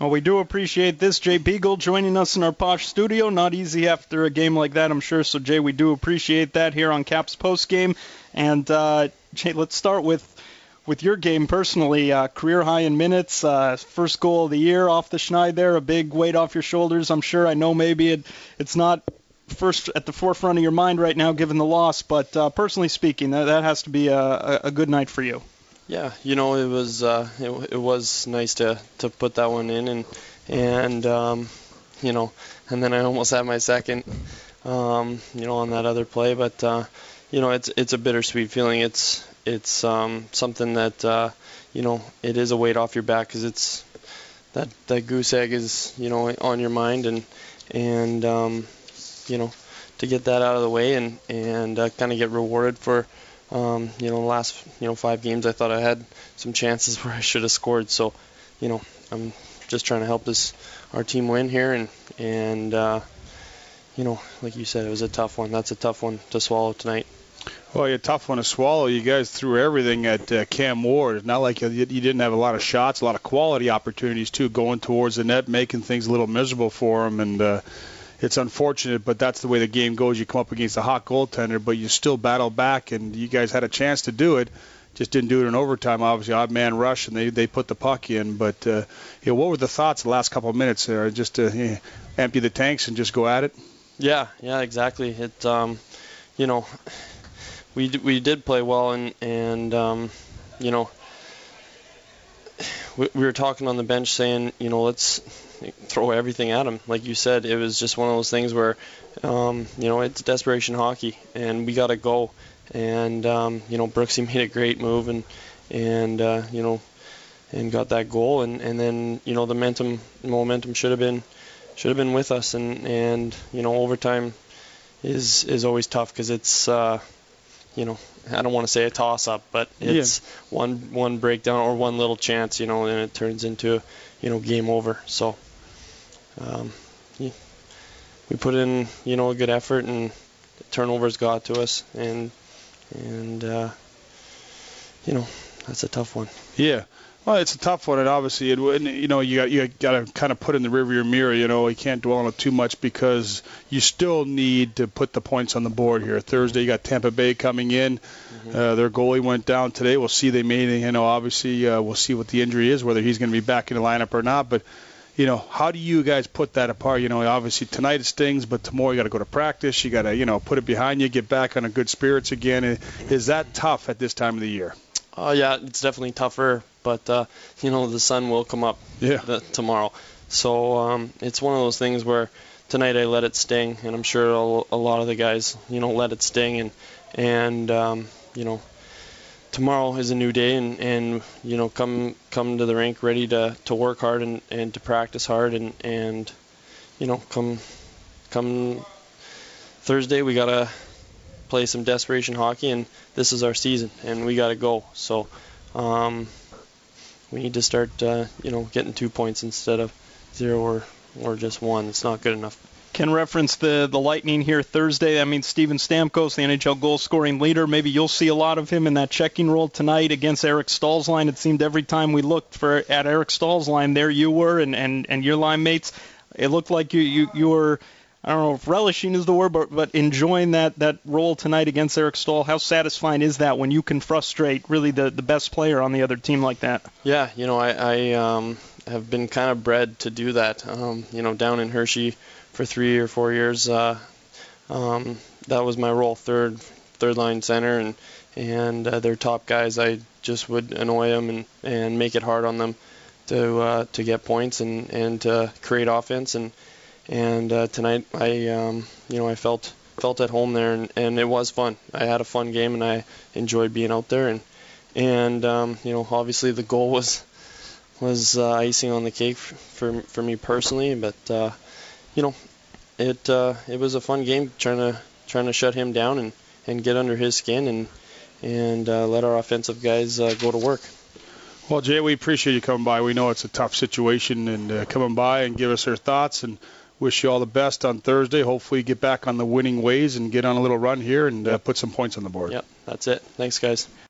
Well, we do appreciate this. Jay Beagle joining us in our posh studio. Not easy after a game like that, I'm sure. So, Jay, we do appreciate that here on Caps postgame. And, Jay, let's start with your game personally. Career high in minutes, first goal of the year off the Schneid there, a big weight off your shoulders, I'm sure. I know maybe it's not first at the forefront of your mind right now given the loss, but personally speaking, that has to be a good night for you. Yeah, it was nice to put that one in, and then I almost had my second, on that other play, but it's a bittersweet feeling. It's something that it is a weight off your back because it's that goose egg is on your mind, and to get that out of the way and kind of get rewarded for. The last 5 games, I thought I had some chances where I should have scored. So, I'm just trying to help our team win here, and like you said, it was a tough one. That's a tough one to swallow tonight. Well, a tough one to swallow. You guys threw everything at Cam Ward. It's not like you didn't have a lot of shots, a lot of quality opportunities too, going towards the net, making things a little miserable for him, and. It's unfortunate, but that's the way the game goes. You come up against a hot goaltender, but you still battle back, and you guys had a chance to do it. Just didn't do it in overtime, obviously. Odd man rush, and they put the puck in. But what were the thoughts the last couple of minutes there? Just to empty the tanks and just go at it? Yeah, exactly. It, we did play well, and we were talking on the bench saying, let's throw everything at him. Like you said, it was just one of those things where, it's desperation hockey, and we got to go. And Brooksy made a great move, and got that goal, and then the momentum should have been with us, and overtime is always tough because it's I don't want to say a toss-up, but it's one breakdown or one little chance, and it turns into, game over. So we put in, a good effort, and turnovers got to us, and that's a tough one. Yeah. Well, it's a tough one, and obviously, you got to kind of put in the rearview mirror. You can't dwell on it too much because you still need to put the points on the board here. Thursday, you got Tampa Bay coming in. Mm-hmm. Their goalie went down today. We'll see. They made, obviously, we'll see what the injury is, whether he's going to be back in the lineup or not. But, how do you guys put that apart? Obviously tonight it stings, but tomorrow you got to go to practice. You got to, put it behind you, get back on a good spirits again. Is that tough at this time of the year? Yeah, it's definitely tougher, but the sun will come up tomorrow. So it's one of those things where tonight I let it sting, and I'm sure a lot of the guys let it sting, and tomorrow is a new day, and come to the rink ready to work hard and to practice hard, and come Thursday we gotta play some desperation hockey, and this is our season, and we got to go. So we need to start, getting 2 points instead of 0 or just 1. It's not good enough. Can reference the Lightning here Thursday. I mean, Steven Stamkos, the NHL goal-scoring leader. Maybe you'll see a lot of him in that checking role tonight against Eric Stahl's line. It seemed every time we looked at Eric Stahl's line, there you were and your line mates. It looked like you were, I don't know if relishing is the word, but enjoying that role tonight against Eric Stahl. How satisfying is that when you can frustrate really the best player on the other team like that? Yeah, I have been kind of bred to do that. Down in Hershey for 3 or 4 years, that was my role, third line center, and their top guys, I just would annoy them and make it hard on them to get points and to create offense, and tonight I felt at home there, and it was fun. I had a fun game, and I enjoyed being out there, and obviously the goal was icing on the cake for me personally, but it was a fun game trying to shut him down and get under his skin and let our offensive guys go to work. Well, Jay, we appreciate you coming by. We know it's a tough situation, and coming by and give us your thoughts, and wish you all the best on Thursday. Hopefully you get back on the winning ways and get on a little run here and put some points on the board. Yep, that's it. Thanks, guys.